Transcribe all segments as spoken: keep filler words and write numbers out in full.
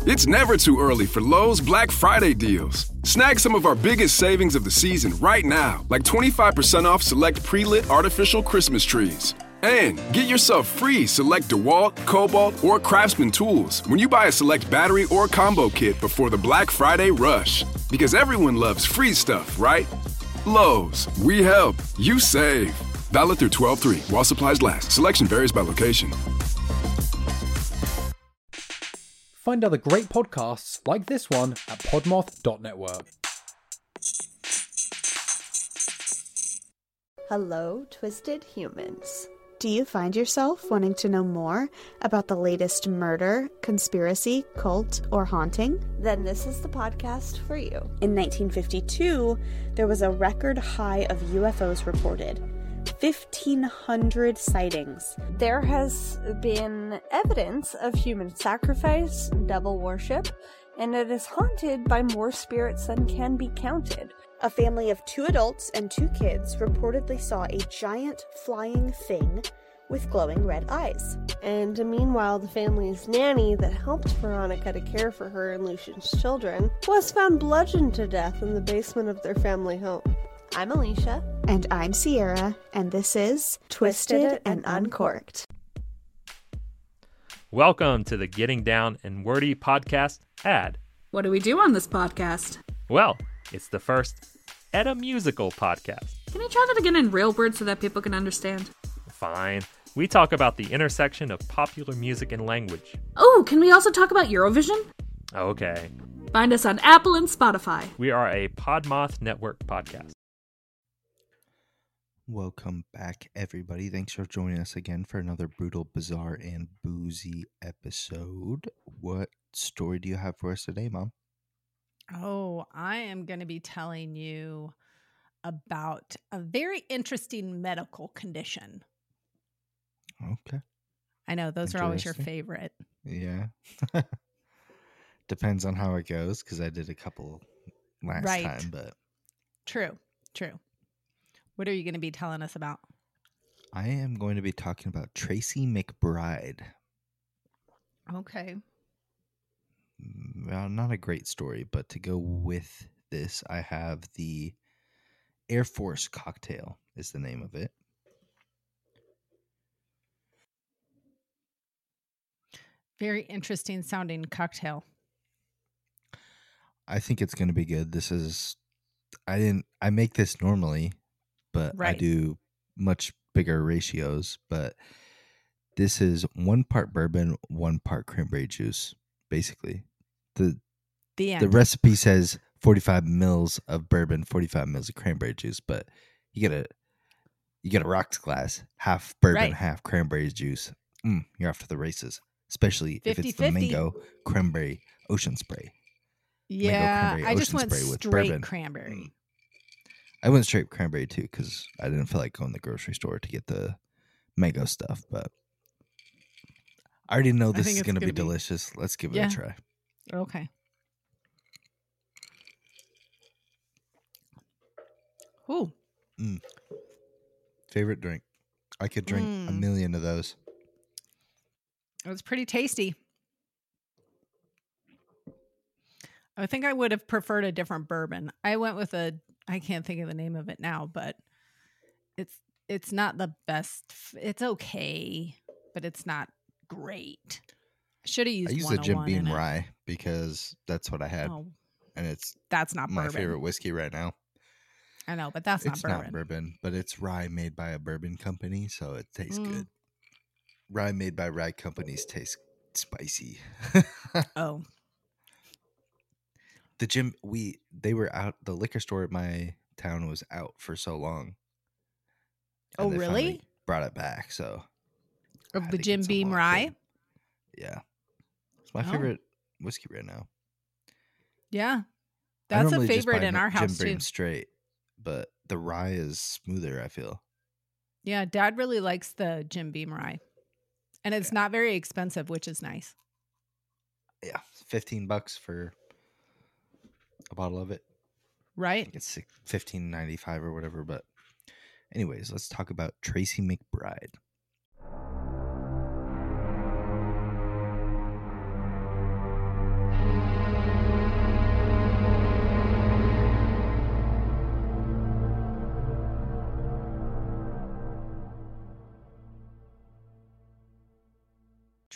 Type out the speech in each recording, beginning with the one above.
It's never too early for Lowe's Black Friday deals. Snag some of our biggest savings of the season right now, like twenty-five percent off select pre-lit artificial Christmas trees. And get yourself free select DeWalt, Cobalt, or Craftsman tools when you buy a select battery or combo kit before the Black Friday rush. Because everyone loves free stuff, right? Lowe's, we help, you save. Valid through twelve three while supplies last. Selection varies by location. Find other great podcasts like this one at podmoth dot network. Hello, Twisted Humans. Do you find yourself wanting to know more about the latest murder, conspiracy, cult, or haunting? Then this is the podcast for you. In nineteen fifty-two, there was a record high of U F Os reported. fifteen hundred sightings. There has been evidence of human sacrifice, devil worship, and it is haunted by more spirits than can be counted. A family of two adults and two kids reportedly saw a giant flying thing with glowing red eyes. And meanwhile, the family's nanny that helped Veronica to care for her and Lucian's children was found bludgeoned to death in the basement of their family home. I'm Alicia. And I'm Sierra, and this is Twisted, Twisted and Uncorked. Welcome to the Getting Down and Wordy podcast ad. What do we do on this podcast? Well, it's the first Edda musical podcast. Can you try that again in real words so that people can understand? Fine. We talk about the intersection of popular music and language. Oh, can we also talk about Eurovision? Okay. Find us on Apple and Spotify. We are a Podmoth Network podcast. Welcome back, everybody. Thanks for joining us again for another brutal, bizarre, and boozy episode. What story do you have for us today, Mom? Oh, I am going to be telling you about a very interesting medical condition. Okay. I know, those are always your favorite. Yeah. Depends on how it goes, because I did a couple last right. time, but... True, true. What are you going to be telling us about? I am going to be talking about Tracy McBride. Okay. Well, not a great story, but to go with this, I have the Air Force Cocktail is the name of it. Very interesting sounding cocktail. I think it's going to be good. This is, I didn't, I make this normally, but right. I do much bigger ratios, but this is one part bourbon, one part cranberry juice, basically. The the, end. the recipe says forty-five mils of bourbon, forty-five mils of cranberry juice, but you get a you get a rocks glass, half bourbon, right. half cranberry juice. Mm, you're off to the races, especially fifty, if it's fifty. the mango cranberry ocean spray. Yeah, I just went spray with straight bourbon. cranberry. Mm. I went straight cranberry too because I didn't feel like going to the grocery store to get the mango stuff, but I already know this is going to be, be delicious. Let's give it yeah. a try. Okay. Ooh. Mm. Favorite drink. I could drink mm. a million of those. It was pretty tasty. I think I would have preferred a different bourbon. I went with a, I can't think of the name of it now, but it's it's not the best. It's okay, but it's not great. Should have used. I used a Jim Beam rye because that's what I had, oh, and it's that's not my bourbon. favorite whiskey right now. I know, but that's not it's bourbon. It's not bourbon, but it's rye made by a bourbon company, so it tastes mm. good. Rye made by rye companies taste spicy. Oh. The Jim, we they were out. The liquor store at my town was out for so long. Oh, really? Brought it back. So of the Jim Beam rye. Yeah, it's my oh. favorite whiskey right now. Yeah, that's a favorite in our house Jim Beam too. Straight, but the rye is smoother. I feel. Yeah, Dad really likes the Jim Beam rye, and it's yeah. not very expensive, which is nice. Yeah, fifteen bucks for a bottle of it. Right. It's fifteen ninety five or whatever. But, anyways, let's talk about Tracy McBride.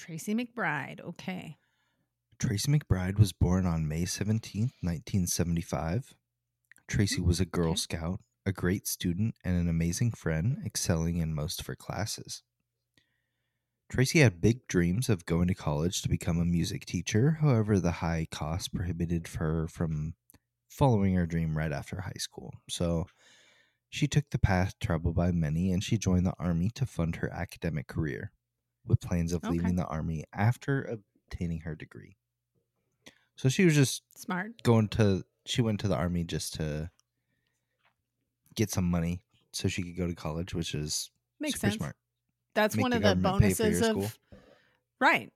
Tracy McBride. Okay. Tracy McBride was born on May seventeenth, nineteen seventy-five. Tracy was a Girl Okay. Scout, a great student, and an amazing friend, excelling in most of her classes. Tracy had big dreams of going to college to become a music teacher. However, the high cost prohibited her from following her dream right after high school. So she took the path traveled by many, and she joined the Army to fund her academic career, with plans of Okay. leaving the Army after obtaining her degree. So she was just Smart. going to, she went to the Army just to get some money so she could go to college, which is Makes super sense. smart. That's Make one the of the government pay for bonuses your of school. right.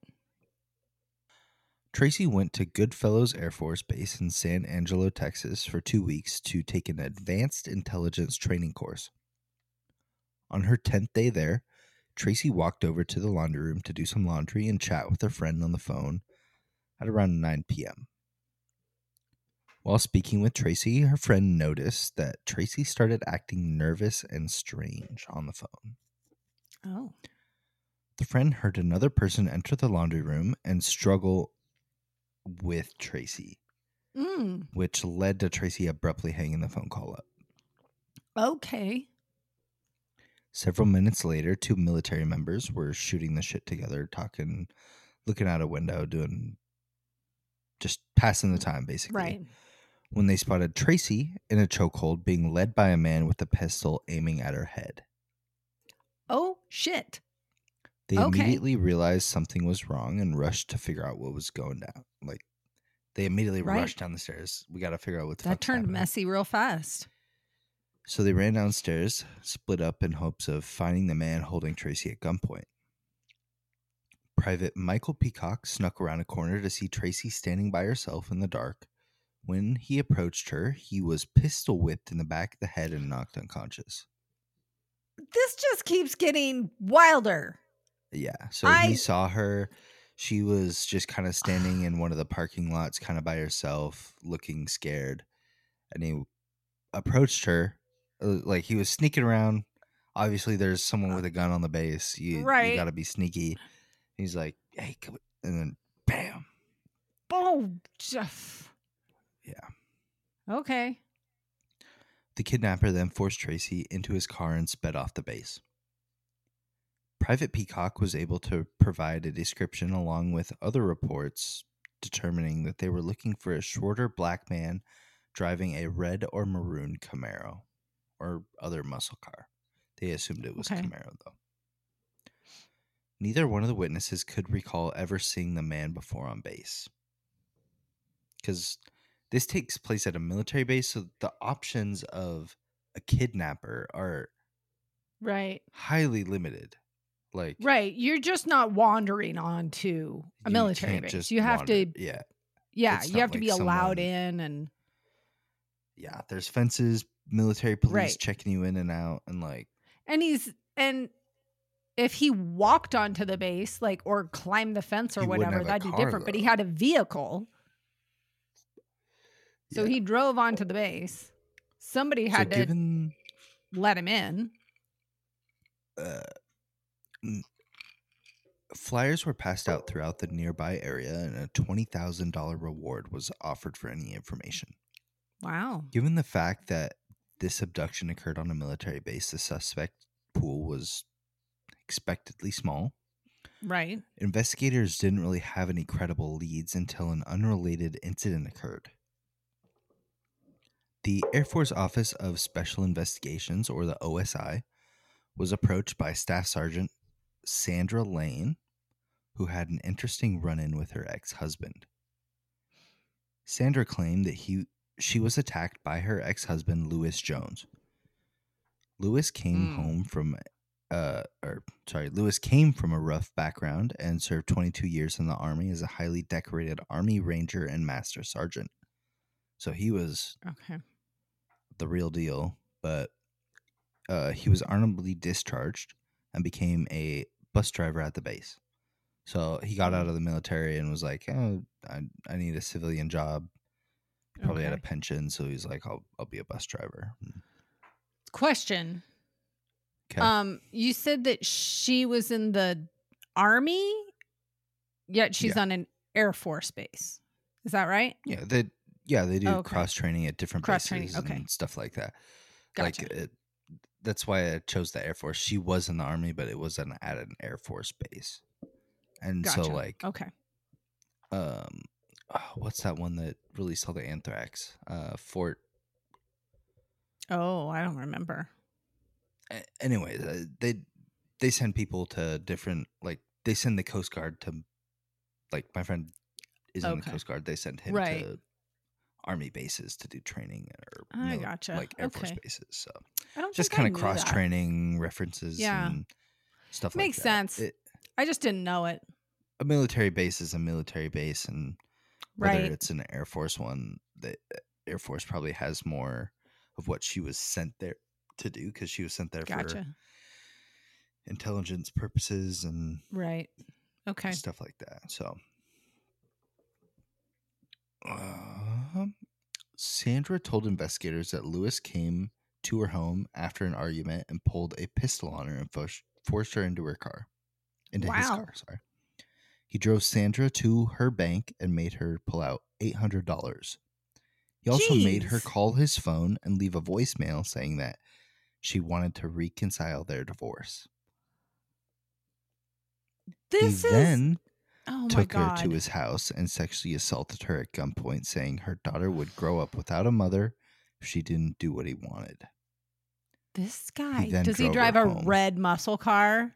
Tracy went to Goodfellow Air Force Base in San Angelo, Texas for two weeks to take an advanced intelligence training course. On her tenth day there, Tracy walked over to the laundry room to do some laundry and chat with her friend on the phone at around nine p.m. While speaking with Tracy, her friend noticed that Tracy started acting nervous and strange on the phone. Oh. The friend heard another person enter the laundry room and struggle with Tracy, Mm. which led to Tracy abruptly hanging the phone call up. Okay. Several minutes later, two military members were shooting the shit together, talking, looking out a window, doing, just passing the time, basically. Right. When they spotted Tracy in a chokehold being led by a man with a pistol aiming at her head. Oh, shit. They Okay. immediately realized something was wrong and rushed to figure out what was going down. Like, they immediately Right. rushed down the stairs. We got to figure out what the That fuck's turned happening. messy real fast. So they ran downstairs, split up in hopes of finding the man holding Tracy at gunpoint. Private Michael Peacock snuck around a corner to see Tracy standing by herself in the dark. When he approached her, he was pistol whipped in the back of the head and knocked unconscious. This just keeps getting wilder. Yeah, so I- he saw her. She was just kind of standing in one of the parking lots, kind of by herself, looking scared. And he approached her, uh, like he was sneaking around. Obviously, there's someone with a gun on the base. You, Right. you got to be sneaky. He's like, hey, come, and then bam. Oh, Jeff. Yeah. Okay. The kidnapper then forced Tracy into his car and sped off the base. Private Peacock was able to provide a description along with other reports determining that they were looking for a shorter black man driving a red or maroon Camaro or other muscle car. They assumed it was Okay. Camaro, though. Neither one of the witnesses could recall ever seeing the man before on base. Because this takes place at a military base, so the options of a kidnapper are Right. highly limited. Like, Right. You're just not wandering onto a you military can't base. just You have wander. to, Yeah, yeah, It's you not have to like be allowed someone- in and yeah. There's fences, military police Right. checking you in and out, and like, and he's and if he walked onto the base, like or climbed the fence or He wouldn't whatever, have a that'd be car, different. But he though. had a vehicle. So Yeah. he drove onto the base. Somebody so had to given let him in. uh, n- flyers were passed out throughout the nearby area, and a twenty thousand dollar reward was offered for any information. Wow. Given the fact that this abduction occurred on a military base, the suspect pool was expectedly small. Right. Investigators didn't really have any credible leads until an unrelated incident occurred. The Air Force Office of Special Investigations, or the O S I, was approached by Staff Sergeant Sandra Lane, who had an interesting run-in with her ex-husband. Sandra claimed that he she was attacked by her ex-husband, Lewis Jones. Lewis came Mm. home from uh or sorry, Lewis came from a rough background and served twenty-two years in the Army as a highly decorated Army Ranger and Master Sergeant. So he was Okay. the real deal, but uh, he was honorably discharged and became a bus driver at the base. So he got out of the military and was like, oh, I, I need a civilian job. Probably had a Okay. pension, so he's like, I'll I'll be a bus driver. Question. Okay. Um, you said that she was in the army Yet she's Yeah. on an Air Force base. Is that right? Yeah, they yeah they do Oh, okay. cross training at different Cross-training, bases okay. and stuff like that. Gotcha. Like it, that's why I chose the Air Force. She was in the Army, but it was an, at an Air Force base, and Gotcha. so like Okay. um, oh, what's that one that released all the anthrax? Uh, Fort. Oh, I don't remember. a- Anyways, uh, they they send people to different like they send the Coast Guard to like my friend is in the Okay. Coast Guard. They send him Right. to Army bases to do training or I mili- gotcha. like Air Force Okay. bases. So I don't just think I kind of knew cross that. training references Yeah. and stuff Makes like that. sense. It, I just didn't know it. a military base is a military base, and whether Right. it's an Air Force one, the Air Force probably has more of what she was sent there to do because she was sent there for Gotcha. intelligence purposes and Right. Okay. stuff like that. So, uh, Sandra told investigators that Lewis came to her home after an argument and pulled a pistol on her and forced forced her into her car, into his Wow. car. Sorry. He drove Sandra to her bank and made her pull out eight hundred dollars. He also made her Jeez. call his phone and leave a voicemail saying that she wanted to reconcile their divorce. This he is. then Oh my took god. her to his house and sexually assaulted her at gunpoint, saying her daughter would grow up without a mother if she didn't do what he wanted. This guy. then Does he drove drive her a home. red muscle car?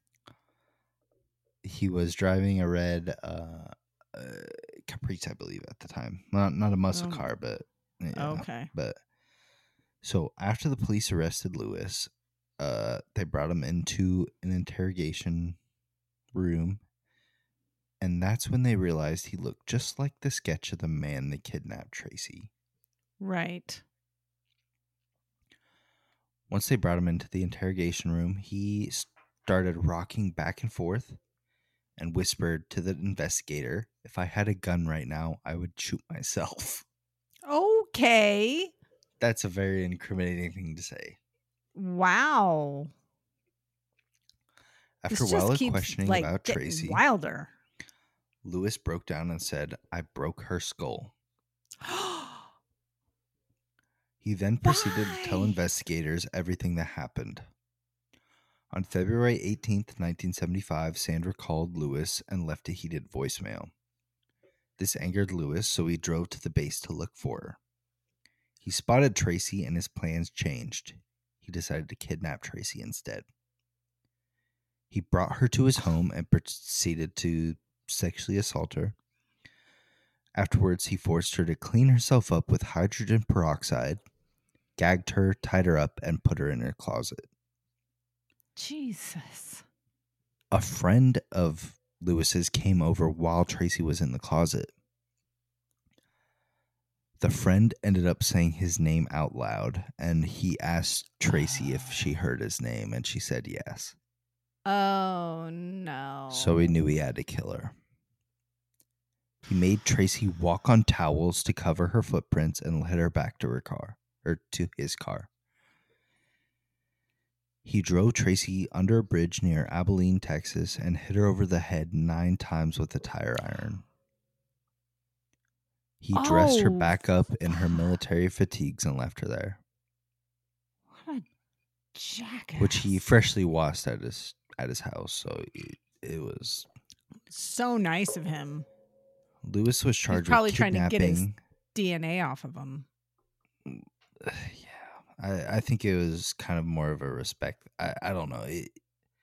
He was driving a red uh, uh, Caprice, I believe, at the time. Not not a muscle Oh. car, but yeah, Okay. But so after the police arrested Lewis, uh, they brought him into an interrogation room, and that's when they realized he looked just like the sketch of the man that kidnapped Tracy. Right. Once they brought him into the interrogation room, he started rocking back and forth and whispered to the investigator, "If I had a gun right now, I would shoot myself." Okay. That's a very incriminating thing to say. Wow. After a This while just of keeps, questioning like, about getting Tracy, wilder. Lewis broke down and said, "I broke her skull." He then proceeded to tell Why? investigators everything that happened. On February eighteenth, nineteen seventy-five, Sandra called Lewis and left a heated voicemail. This angered Lewis, so he drove to the base to look for her. He spotted Tracy and his plans changed. He decided to kidnap Tracy instead. He brought her to his home and proceeded to sexually assault her. Afterwards, he forced her to clean herself up with hydrogen peroxide, gagged her, tied her up, and put her in her closet. Jesus. A friend of Lewis's came over while Tracy was in the closet. The friend ended up saying his name out loud, and he asked Tracy if she heard his name, and she said yes. Oh, no. So he knew he had to kill her. He made Tracy walk on towels to cover her footprints and led her back to her car, or to his car. He drove Tracy under a bridge near Abilene, Texas, and hit her over the head nine times with a tire iron. He dressed her Oh, back up in her military fatigues and left her there, What a jackass. which he freshly washed at his at his house. So it, it was So nice of him. Lewis was charged probably with trying to get his- kidnapping. D N A off of him. Yeah, I, I think it was kind of more of a respect. I, I don't know. It,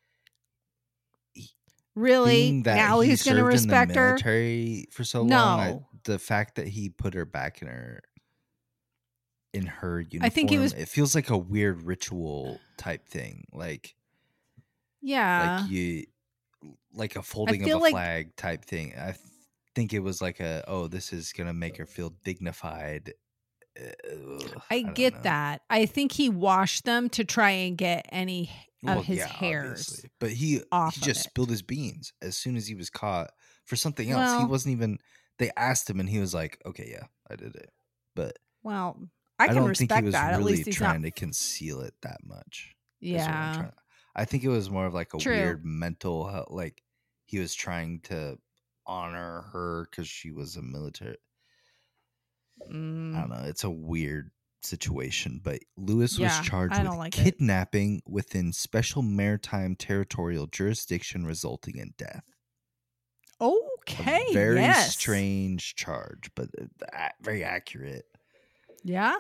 Really? being that Now he he's going to served respect in the her? military for so long, I, No. the fact that he put her back in her in her uniform, I think he was- it feels like a weird ritual type thing, like Yeah. like you like a folding of feel a like- flag type thing. I th- think it was like a oh, this is gonna make her feel dignified. Uh, I, don't get know. that. I think he washed them to try and get any of Well, his yeah, hairs. obviously. But he off he of just it. spilled his beans as soon as he was caught for something else. he Well- wasn't even. They asked him, and he was like, "Okay, yeah, I did it." But Well, I can don't respect think he was that. At really least he's trying not. to conceal it that much. is what I'm Yeah. trying- I think it was more of like a True. weird mental, hel- like he was trying to honor her because she was a military. Mm. I don't know. It's a weird situation, but Lewis Yeah, was charged I with don't like it. kidnapping within special maritime territorial jurisdiction, resulting in death. Okay. A very yes. strange charge, but uh, very accurate. Yeah.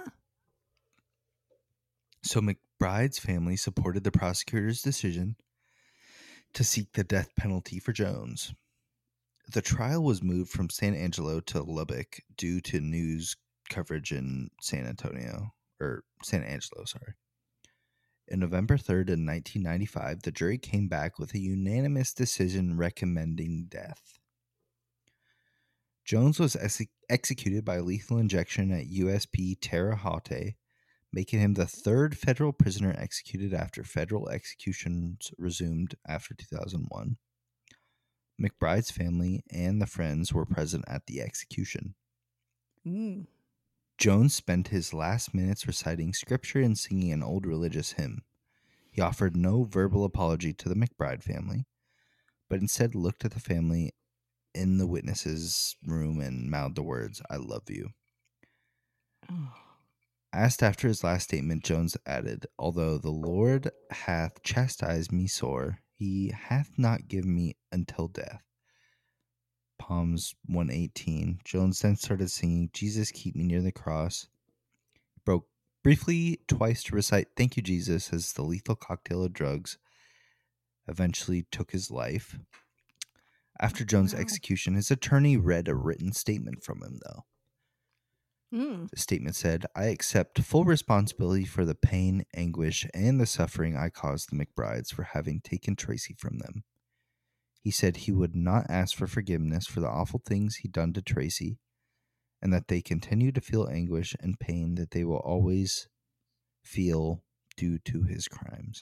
So McBride's family supported the prosecutor's decision to seek the death penalty for Jones. The trial was moved from San Angelo to Lubbock due to news coverage in San Antonio, or San Angelo, sorry. On November third in nineteen ninety-five, the jury came back with a unanimous decision recommending death. Jones was ex- executed by lethal injection at U S P Terre Haute, making him the third federal prisoner executed after federal executions resumed after two thousand one. McBride's family and the friends were present at the execution. Mm. Jones spent his last minutes reciting scripture and singing an old religious hymn. He offered no verbal apology to the McBride family, but instead looked at the family in the witnesses' room and mouthed the words, "I love you." Oh. Asked after his last statement, Jones added, "Although the Lord hath chastised me sore, he hath not given me until death." Psalms one eighteen. Jones then started singing, "Jesus, keep me near the cross." Broke briefly twice to recite "Thank you, Jesus," as the lethal cocktail of drugs eventually took his life. After Jones' Wow. execution, his attorney read a written statement from him, though. Mm. The statement said, "I accept full responsibility for the pain, anguish, and the suffering I caused the McBrides for having taken Tracy from them." He said he would not ask for forgiveness for the awful things he'd done to Tracy, and that they continue to feel anguish and pain that they will always feel due to his crimes.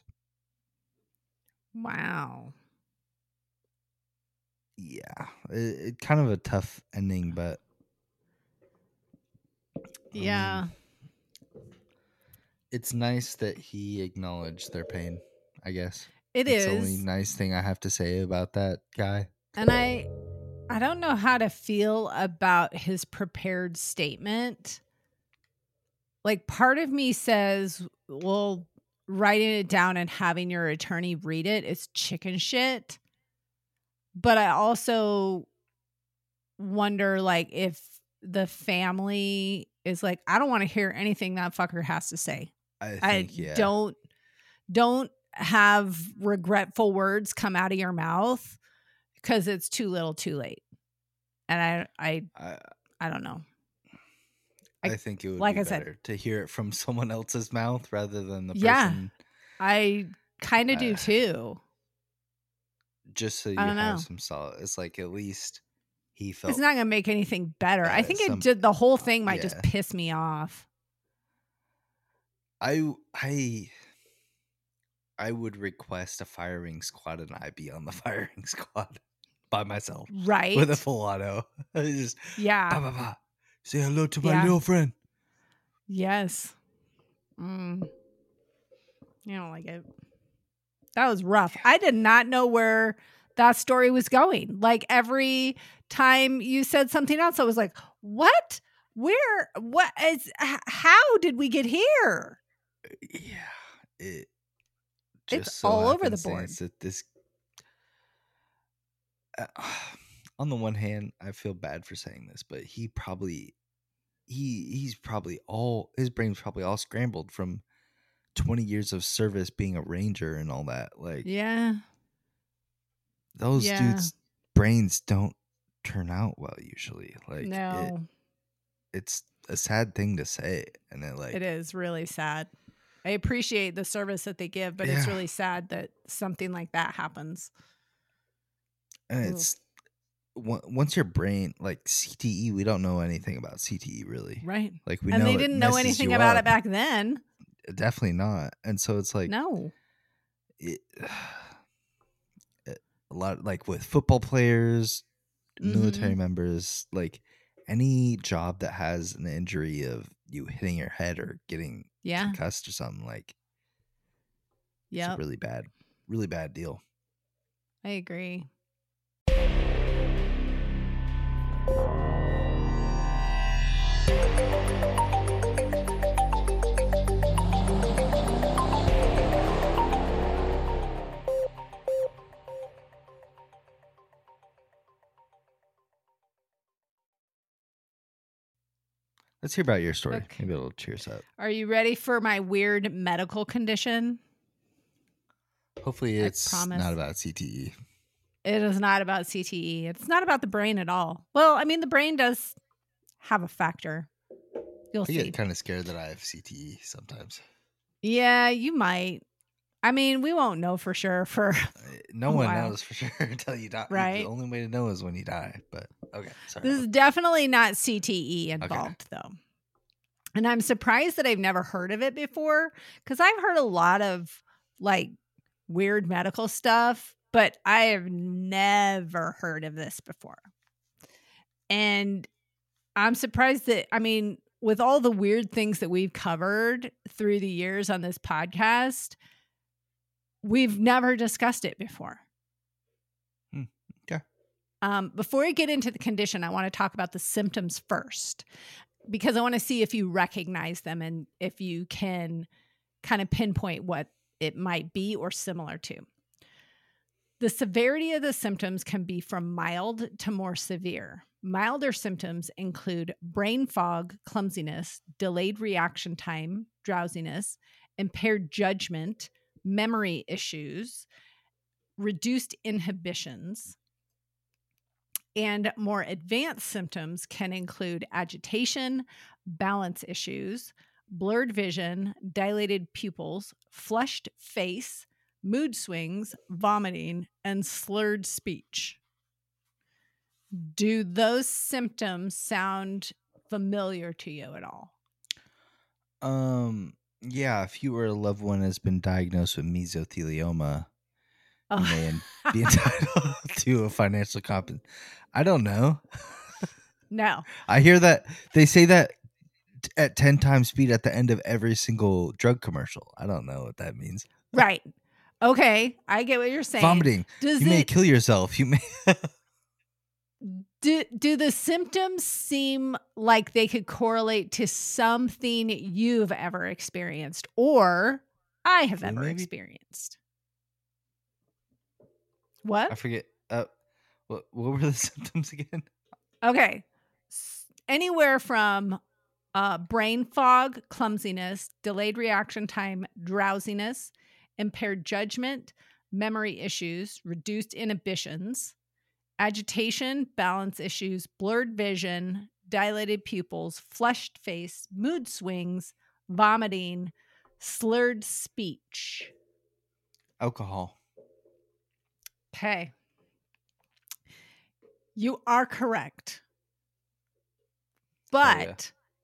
Wow. Yeah, it, it kind of a tough ending, but Yeah. Um, it's nice that he acknowledged their pain, I guess. It That's is. the only nice thing I have to say about that guy. And I I don't know how to feel about his prepared statement. Like, part of me says, well, writing it down and having your attorney read it is chicken shit. But I also wonder, like, if the family is like, I don't want to hear anything that fucker has to say. I think, I yeah. don't don't have regretful words come out of your mouth because it's too little too late. And I I I, I don't know. I, I- think it would like be I said- better to hear it from someone else's mouth rather than the Yeah. person, I kind of do Uh, too. just so you I don't have know. some solid. It's like at least he felt. It's not going to make anything better. I uh, think some- it did the whole thing might just yeah. piss me off. I I I would request a firing squad and I be on the firing squad by myself Right? with a full auto. I just yeah. bah, bah, bah. Say hello to my Yeah. little friend. Yes. Mm. I don't like it. That was rough. I did not know where that story was going. Like, every time you said something else, I was like, what? Where? What is, h- how did we get here? Yeah, it It's just so all over the happenstance that this. Uh, on the one hand, I feel bad for saying this, but he probably he he's probably all his brain's probably all scrambled from twenty years of service being a ranger and all that. Like, Yeah. those Yeah. dudes' brains don't turn out well usually. Like, it, No, it's a sad thing to say, and it like it is really sad. I appreciate the service that they give, but it's Yeah. really sad that something like that happens. and Ugh. it's on- once your brain like C T E, we don't know anything about C T E really. Right. Like we and know they it didn't know messes anything you about up. it back then. Definitely not. And so it's like No. it, it- a lot like with football players, military Mhm. members, like any job that has an injury of you hitting your head or getting Yeah. concussed or something, like it's a Yep. really bad, really bad deal. I agree. Let's hear about your story. Okay. Maybe it'll cheer us up. Are you ready for my weird medical condition? Hopefully, I it's promise. not about C T E. It is not about C T E. It's not about the brain at all. Well, I mean, the brain does have a factor. You'll I see. get kind of scared that I have C T E sometimes. Yeah, you might. I mean, we won't know for sure for No a one while. knows for sure until you die. Right. The only way to know is when you die. But okay, sorry. This is definitely not C T E involved, though. And I'm surprised that I've never heard of it before, because I've heard a lot of like weird medical stuff, but I have never heard of this before. And I'm surprised that, I mean, with all the weird things that we've covered through the years on this podcast, we've never discussed it before. Hmm. Okay. Um, before I get into the condition, I want to talk about the symptoms first, because I want to see if you recognize them and if you can kind of pinpoint what it might be or similar to. The severity of the symptoms can be from mild to more severe. Milder symptoms include brain fog, clumsiness, delayed reaction time, drowsiness, impaired judgment, memory issues, reduced inhibitions. And more advanced symptoms can include agitation, balance issues, blurred vision, dilated pupils, flushed face, mood swings, vomiting, and slurred speech. Do those symptoms sound familiar to you at all? Um. Yeah. If you or a loved one has been diagnosed with mesothelioma, Oh. you may be entitled to a financial comp. I don't know. No. I hear that they say that t- at ten times speed at the end of every single drug commercial. I don't know what that means. Right. Okay. I get what you're saying. Vomiting. Does you may it kill yourself. You may. do, do the symptoms seem like they could correlate to something you've ever experienced or I have Flu, ever maybe? experienced? What? I forget. Uh, what what were the symptoms again? Okay. S- Anywhere from uh, brain fog, clumsiness, delayed reaction time, drowsiness, impaired judgment, memory issues, reduced inhibitions, agitation, balance issues, blurred vision, dilated pupils, flushed face, mood swings, vomiting, slurred speech. Alcohol. Okay. You are correct. But yeah.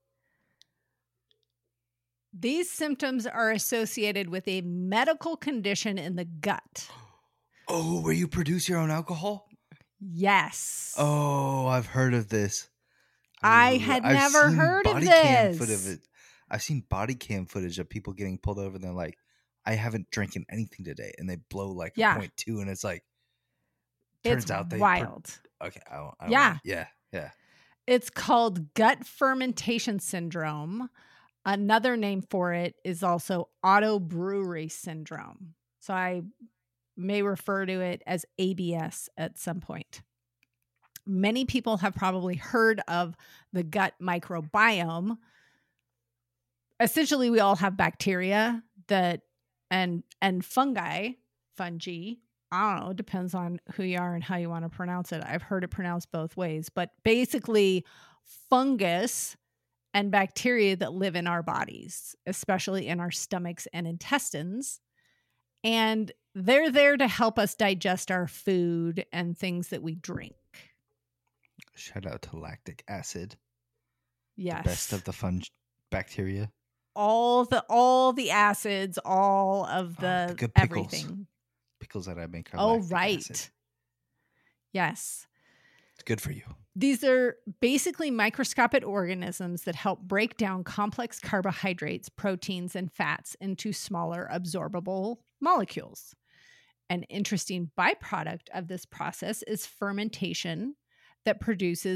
these symptoms are associated with a medical condition in the gut. Oh, where you produce your own alcohol? Yes. Oh, I've heard of this. I Ooh, had I've never seen heard of body cam foot this. of it. I've seen body cam footage of people getting pulled over and they're like, I haven't drinking anything today. And they blow like Yeah. a point two and it's like, turns It's out they. wild. Per- okay. I don't, I don't Yeah. know. Yeah. Yeah. It's called gut fermentation syndrome. Another name for it is also autobrewery syndrome. So I may refer to it as A B S at some point. Many people have probably heard of the gut microbiome. Essentially, we all have bacteria that and and fungi, fungi. I don't know, it depends on who you are and how you want to pronounce it. I've heard it pronounced both ways, but basically fungus and bacteria that live in our bodies, especially in our stomachs and intestines. And they're there to help us digest our food and things that we drink. Shout out to lactic acid. Yes. The best of the fun bacteria. all the all the acids, all of the, Oh, the good pickles. everything. Pickles that I make are Oh, lactic right. acid. Yes. It's good for you. These are basically microscopic organisms that help break down complex carbohydrates, proteins, and fats into smaller absorbable molecules. An interesting byproduct of this process is fermentation that produces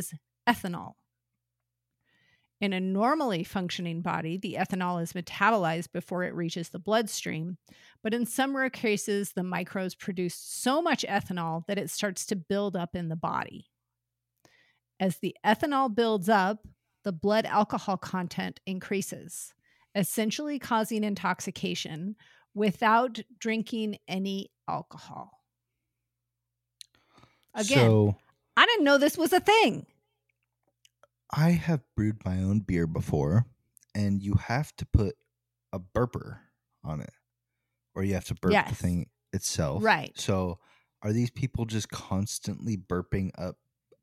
ethanol. In a normally functioning body, the ethanol is metabolized before it reaches the bloodstream, but in some rare cases, the microbes produce so much ethanol that it starts to build up in the body. As the ethanol builds up, the blood alcohol content increases, essentially causing intoxication without drinking any alcohol. Again, So I didn't know this was a thing. I have brewed my own beer before, and you have to put a burper on it, or you have to burp the Yes. thing itself. Right. So are these people just constantly burping up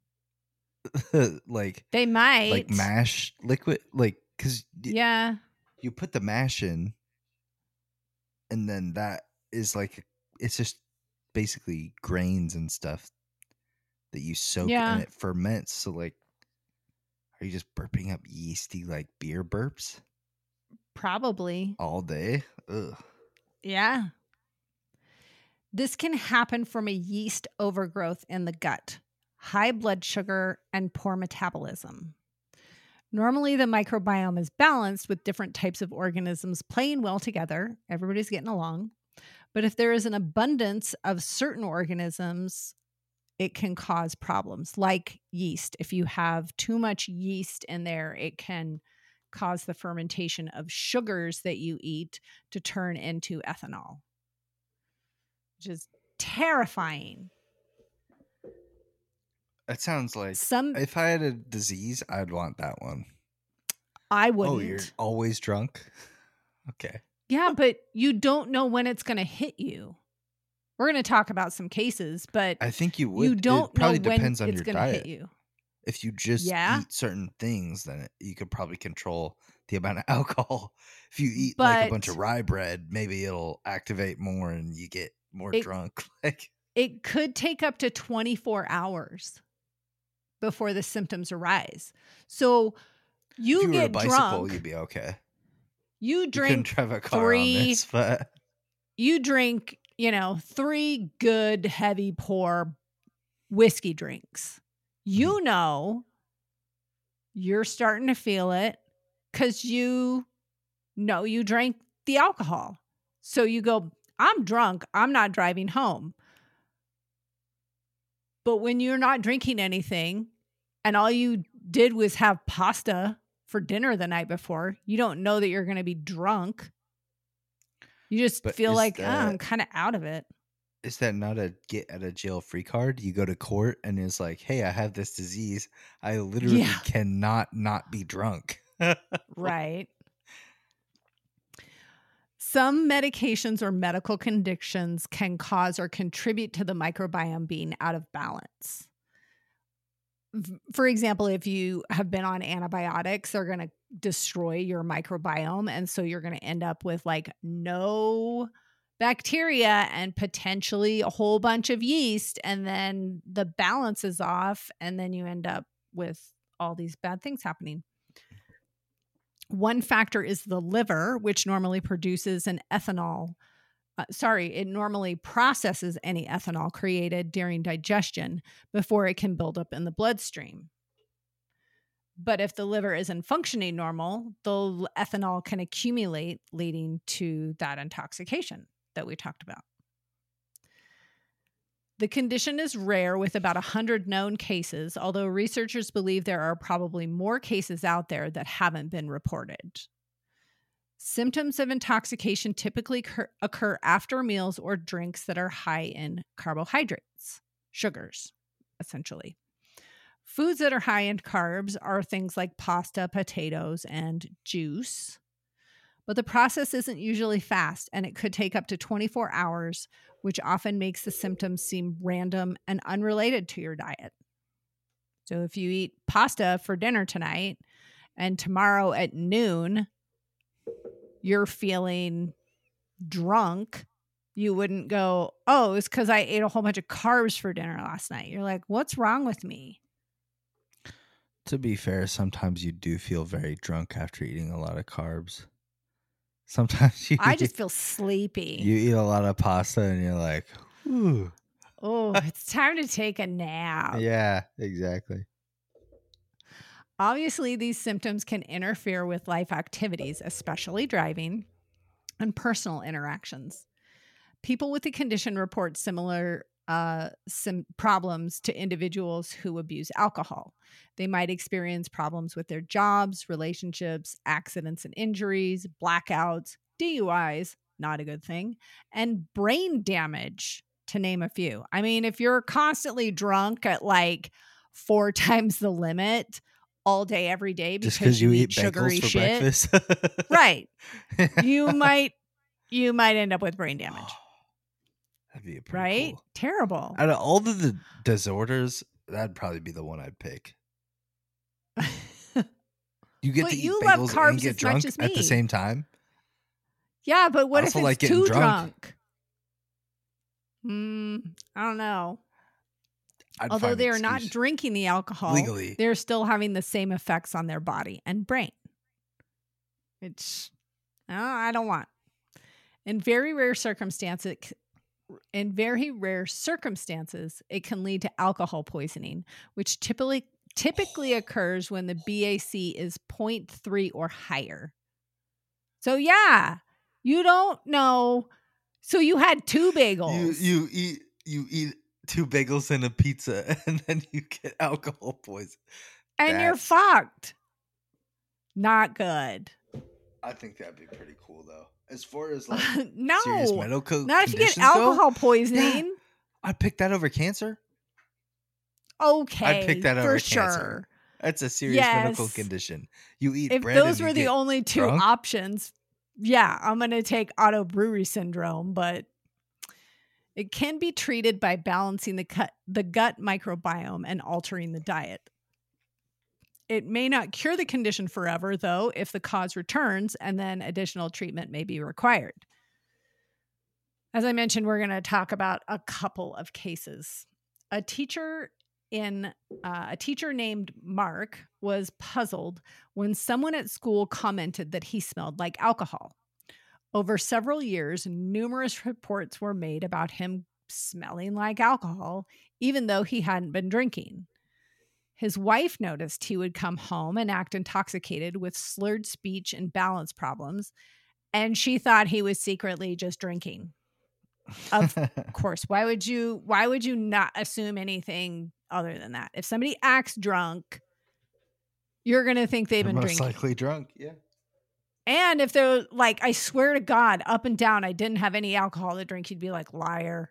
like They might. like mash liquid? Like, because Yeah. you put the mash in, and then that is like, it's just basically grains and stuff that you soak Yeah. and it ferments. So like, are you just burping up yeasty like beer burps Probably. all day? Ugh. Yeah. This can happen from a yeast overgrowth in the gut, high blood sugar, and poor metabolism. Normally, the microbiome is balanced with different types of organisms playing well together. Everybody's getting along. But if there is an abundance of certain organisms, it can cause problems like yeast. If you have too much yeast in there, it can cause the fermentation of sugars that you eat to turn into ethanol, which is terrifying. That sounds like Some if I had a disease, I'd want that one. I Oh, wouldn't. you're always drunk? Okay. Yeah, but you don't know when it's going to hit you. We're going to talk about some cases, but I think you would. you It don't know probably when depends on it's your going to diet. hit you. If you just Yeah. eat certain things, then it, you could probably control the amount of alcohol. If you eat like a bunch of But- rye bread, maybe it'll activate more and you get more It- drunk. Like, It could take up to twenty-four hours before the symptoms arise. So you if you were get a bicycle, drunk, you'd be okay. you You couldn't drink drive a car three- on this, but you drink, you know, three good heavy pour whiskey drinks. You Mm-hmm. know you're starting to feel it because you know you drank the alcohol. So you go, I'm drunk. I'm not driving home. But when you're not drinking anything and all you did was have pasta for dinner the night before, you don't know that you're going to be drunk. You just But feel is like, that- ah, I'm kind of out of it. is that not a get out of jail free card? You go to court and it's like, hey, I have this disease. I literally Yeah. cannot not be drunk. Right. Some medications or medical conditions can cause or contribute to the microbiome being out of balance. V- For example, if you have been on antibiotics, they're going to destroy your microbiome. And so you're going to end up with like no bacteria and potentially a whole bunch of yeast. And then the balance is off. And then you end up with all these bad things happening. One factor is the liver, which normally produces an ethanol. Uh, sorry, it normally processes any ethanol created during digestion before it can build up in the bloodstream. But if the liver isn't functioning normal, the l- ethanol can accumulate, leading to that intoxication that we talked about. The condition is rare with about one hundred known cases, although researchers believe there are probably more cases out there that haven't been reported. Symptoms of intoxication typically occur, occur after meals or drinks that are high in carbohydrates, sugars, essentially. Foods that are high in carbs are things like pasta, potatoes, and juice. But the process isn't usually fast, and it could take up to twenty-four hours, which often makes the symptoms seem random and unrelated to your diet. So if you eat pasta for dinner tonight and tomorrow at noon you're feeling drunk, you wouldn't go, oh, it's because I ate a whole bunch of carbs for dinner last night. You're like, what's wrong with me? To be fair, sometimes you do feel very drunk after eating a lot of carbs. Sometimes you I just feel sleepy. you eat a lot of pasta and you're like, ooh. Oh, it's time to take a nap. Yeah, exactly. Obviously, these symptoms can interfere with life activities, especially driving and personal interactions. People with the condition report similar uh, sim- problems to individuals who abuse alcohol. They might experience problems with their jobs, relationships, accidents and injuries, blackouts, D U Is, not a good thing, and brain damage, to name a few. I mean, if you're constantly drunk at like four times the limit all day, every day, because Just because you, you eat sugary bagels for shit, breakfast. right? You might you might end up with brain damage. That'd be a pretty Right? cool. Terrible. Out of all of the disorders, that'd probably be the one I'd pick. You get But to eat you love bagels carbs and get as drunk much as at the me. same time. Yeah, but what I if also it's like getting too drunk. drunk? Hmm, I don't know. I'd Although find they an are not excuse. drinking the alcohol, Legally. they're still having the same effects on their body and brain. It's, oh, I don't want. In very rare circumstances, in very rare circumstances, it can lead to alcohol poisoning, which typically typically occurs when the B A C is zero point three or higher. So yeah, you don't know. So you had two You bagels. you eat you eat two bagels and a pizza, and then you get alcohol poison. and you're That's- fucked. Not good. I think that'd be pretty cool, though. As far as like no, serious medical not if you get conditions go, alcohol poisoning. I'd pick that over cancer. Okay, I'd pick that for over sure. cancer. That's a serious medical Yes. condition. You eat If bread those and you were the get only two drunk? options, yeah, I'm going to take auto brewery syndrome, but it can be treated by balancing the gut, the gut microbiome and altering the diet. It may not cure the condition forever, though, if the cause returns, and then additional treatment may be required. As I mentioned, we're going to talk about a couple of cases. A teacher in uh, a teacher named Mark was puzzled when someone at school commented that he smelled like alcohol. Over several years, numerous reports were made about him smelling like alcohol, even though he hadn't been drinking. His wife noticed he would come home and act intoxicated with slurred speech and balance problems, and she thought he was secretly just drinking. Of course, why would you why would you not assume anything other than that? If somebody acts drunk, you're going to think they've They're been most drinking. likely drunk. Yeah. And if they're like, I swear to God, up and down, I didn't have any alcohol to drink, you'd be like, liar.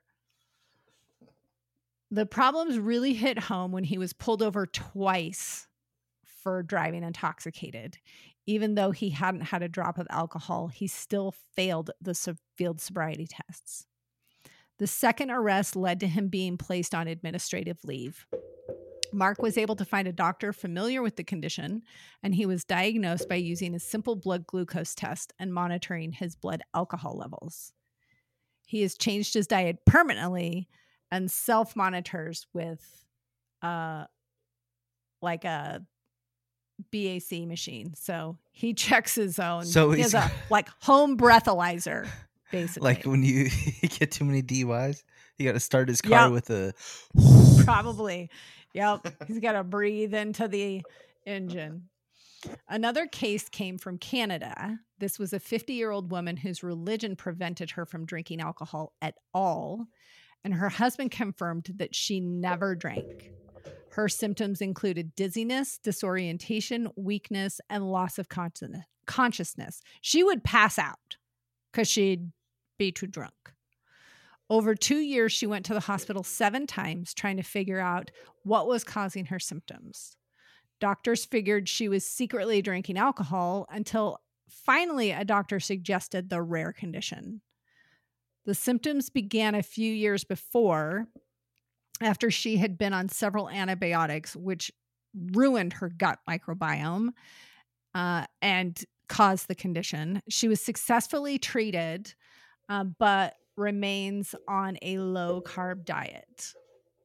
The problems really hit home when he was pulled over twice for driving intoxicated. Even though he hadn't had a drop of alcohol, he still failed the sub- field sobriety tests. The second arrest led to him being placed on administrative leave. Mark was able to find a doctor familiar with the condition, and he was diagnosed by using a simple blood glucose test and monitoring his blood alcohol levels. He has changed his diet permanently and self-monitors with uh, like a B A C machine. So he checks his own. So he he's- has a like home breathalyzer, basically. Like when you get too many D U Is, you got to start his car Yep. with a. Probably. Yep. He's got to breathe into the engine. Another case came from Canada. This was a fifty-year-old woman whose religion prevented her from drinking alcohol at all, and her husband confirmed that she never drank. Her symptoms included dizziness, disorientation, weakness, and loss of consciousness. consciousness. She would pass out because she'd be too drunk. Over two years, she went to the hospital seven times trying to figure out what was causing her symptoms. Doctors figured she was secretly drinking alcohol until finally a doctor suggested the rare condition. The symptoms began a few years before, after she had been on several antibiotics, which ruined her gut microbiome uh, and caused the condition. She was successfully treated, uh, but remains on a low-carb diet.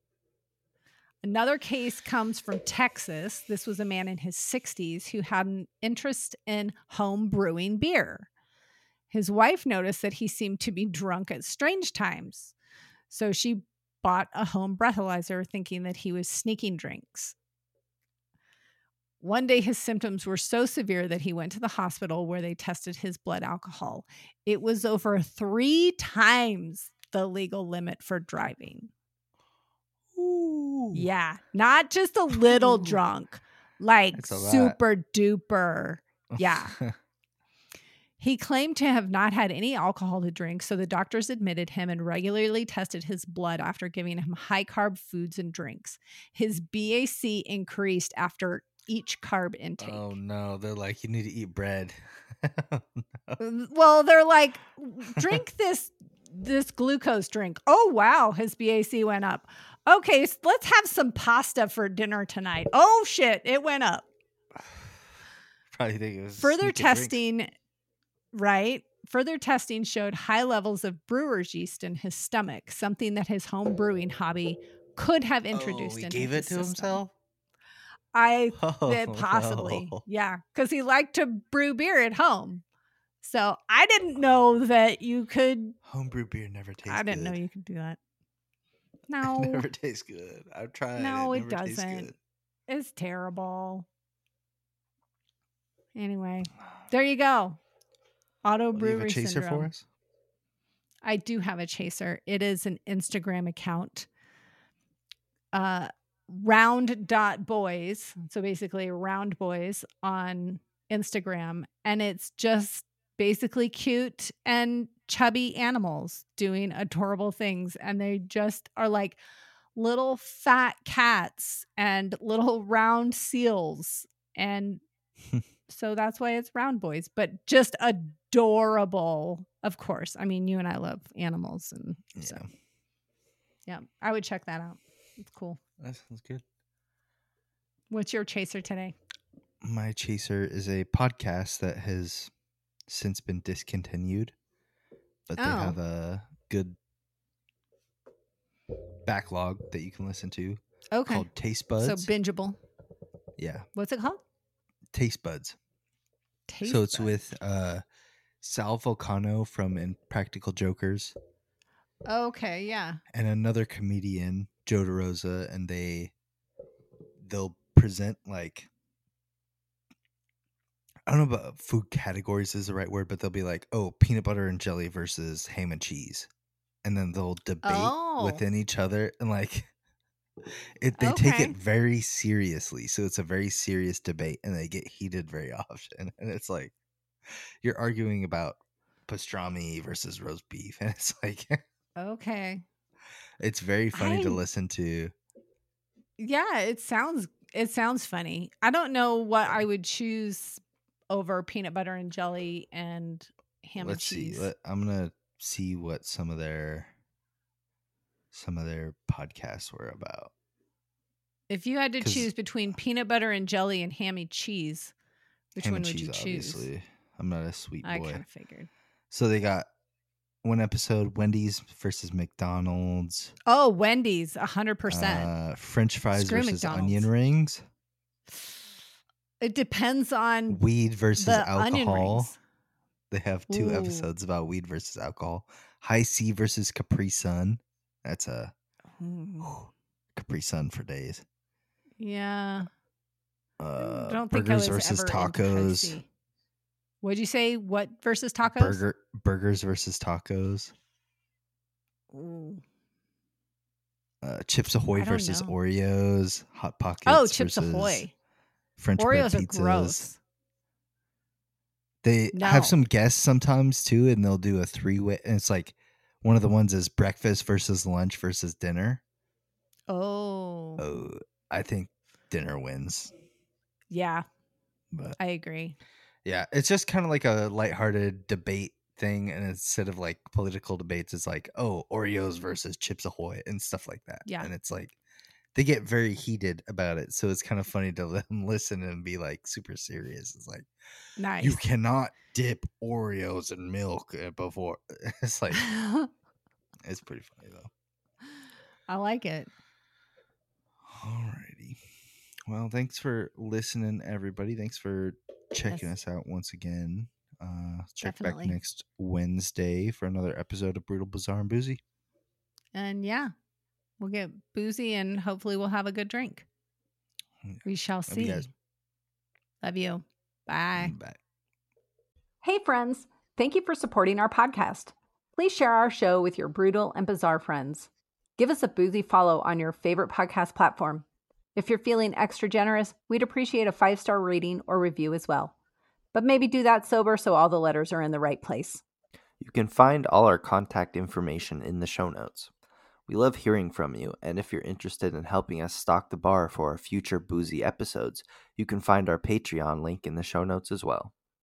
Another case comes from Texas. This was a man in his sixties who had an interest in home brewing beer. His wife noticed that he seemed to be drunk at strange times, so she bought a home breathalyzer thinking that he was sneaking drinks. One day his symptoms were so severe that he went to the hospital where they tested his blood alcohol. It was over three times the legal limit for driving. Ooh. Yeah, not just a little Ooh. drunk, like That's a lot. super duper. Yeah. He claimed to have not had any alcohol to drink, so the doctors admitted him and regularly tested his blood after giving him high-carb foods and drinks. His B A C increased after each carb intake. Oh, no. They're like, you need to eat bread. No. Well, they're like, drink this this glucose drink. Oh, wow, his B A C went up. Okay, so let's have some pasta for dinner tonight. Oh, shit, it went up. Probably think it was Further sneaking drinks. testing, right? Further testing showed high levels of brewer's yeast in his stomach, something that his home brewing hobby could have introduced Oh, he into gave his it to system. himself? I Oh, eh, possibly, no. yeah, because he liked to brew beer at home. So I didn't know that you could. Homebrew beer never tastes I didn't good. know you could do that. It No, never tastes good. I've tried. No, it it never tastes doesn't. good. it's terrible. Anyway, there you go. Auto Do you have a brewery chaser syndrome. for us? I do have a chaser. It is an Instagram account. Uh round dot boys. So basically round boys on Instagram. And it's just basically cute and chubby animals doing adorable things. And they just are like little fat cats and little round seals. And so that's why it's round boys, but just adorable. Of course. I mean, you and I love animals. And so, Yeah. yeah, I would check that out. It's cool. That sounds good. What's your chaser today? My chaser is a podcast that has since been discontinued, but they Oh. have a good backlog that you can listen to Okay. called Taste Buds. So bingeable. yeah, What's it called? Taste Buds. Taste so it's Buds. with uh, Sal Volcano from Impractical Jokers Okay, yeah. and another comedian, Joe DeRosa, and they they'll present like I don't know about food categories is the right word, but they'll be like, oh, peanut butter and jelly versus ham and cheese. And then they'll debate Oh. within each other and like it they take Okay. it very seriously. So it's a very serious debate and they get heated very often. And it's like you're arguing about pastrami versus roast beef. And it's like Okay. it's very funny to I- listen to. Yeah, it sounds it sounds funny. I don't know what I would choose over peanut butter and jelly and ham Let's and see. cheese. Let, I'm gonna see what some of their some of their podcasts were about. If you had to 'Cause- choose between peanut butter and jelly and hammy cheese, which Ham one and would cheese, you choose? obviously. I'm not a sweet I boy. kind of figured. So they got one episode Wendy's versus McDonald's. Oh, Wendy's, a hundred percent. Uh, French fries Screw versus McDonald's. onion rings. It depends on Weed versus the onion alcohol. rings. They have two Ooh. episodes about weed versus alcohol. High C versus Capri Sun. That's a Hmm. Capri Sun for days. Yeah. Uh, I don't think I burgers was versus ever into tacos. Pepsi. What'd you say? What versus tacos? Burger burgers versus tacos. Ooh. Uh, Chips Ahoy I don't versus know. Oreos. Hot Pockets. Oh, Chips versus Ahoy. French Oreos bread are pizzas. gross. They No. have some guests sometimes too, and they'll do a three way. And it's like one of the ones is breakfast versus lunch versus dinner. Oh. Oh, I think dinner wins. Yeah, But I agree. yeah, it's just kind of like a lighthearted debate thing. And instead of like political debates, it's like, oh, Oreos versus Chips Ahoy and stuff like that. Yeah. And it's like they get very heated about it. So it's kind of funny to let them listen and be like super serious. It's like, Nice. you cannot dip Oreos in milk uh, before. It's like, it's pretty funny though. I like it. Alrighty. Well, thanks for listening, everybody. Thanks for checking Yes. us out once again. Uh, check Definitely. back next Wednesday for another episode of Brutal, Bizarre, and Boozy. And yeah, we'll get boozy and hopefully we'll have a good drink. Yeah. We shall Love you see. guys. Love you. Bye. Bye. Hey, friends. Thank you for supporting our podcast. Please share our show with your brutal and bizarre friends. Give us a boozy follow on your favorite podcast platform. If you're feeling extra generous, we'd appreciate a five-star rating or review as well. But maybe do that sober so all the letters are in the right place. You can find all our contact information in the show notes. We love hearing from you, and if you're interested in helping us stock the bar for our future boozy episodes, you can find our Patreon link in the show notes as well.